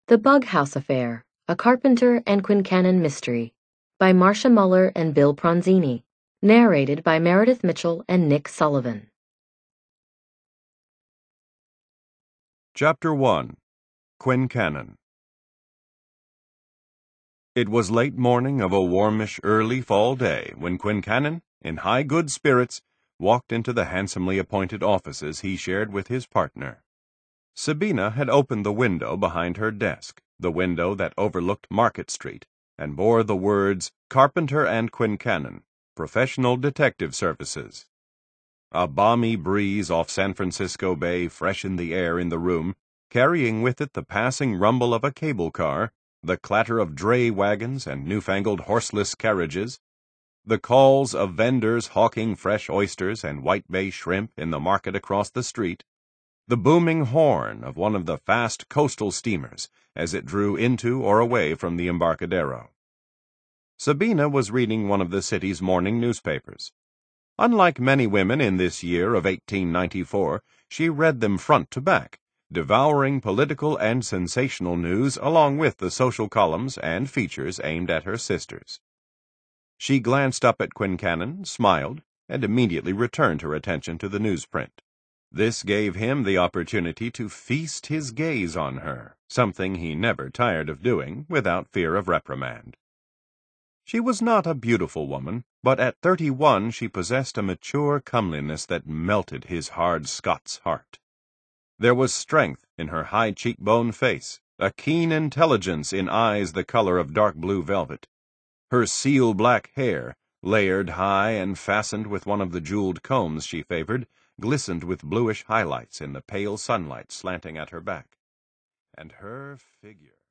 The Bug House Affair, A Carpenter and Quincannon Mystery, by Marcia Muller and Bill Pronzini, narrated by Meredith Mitchell and Nick Sullivan. Chapter 1. Quincannon. It was late morning of a warmish early fall day when Quincannon, in high good spirits, walked into the handsomely appointed offices he shared with his partner. Sabina had opened the window behind her desk, the window that overlooked Market Street, and bore the words Carpenter and Quincannon, Professional Detective Services. A balmy breeze off San Francisco Bay freshened the air in the room, carrying with it the passing rumble of a cable car, the clatter of dray wagons and newfangled horseless carriages, the calls of vendors hawking fresh oysters and white bay shrimp in the market across the street, the booming horn of one of the fast coastal steamers as it drew into or away from the Embarcadero. Sabina was reading one of the city's morning newspapers. Unlike many women in this year of 1894, she read them front to back, devouring political and sensational news along with the social columns and features aimed at her sisters. She glanced up at Quincannon, smiled, and immediately returned her attention to the newsprint. This gave him the opportunity to feast his gaze on her, something he never tired of doing without fear of reprimand. She was not a beautiful woman, but at 31 she possessed a mature comeliness that melted his hard Scots heart. There was strength in her high cheekbone face, a keen intelligence in eyes the color of dark blue velvet. Her seal-black hair, layered high and fastened with one of the jeweled combs she favored, glistened with bluish highlights in the pale sunlight slanting at her back. And her figure.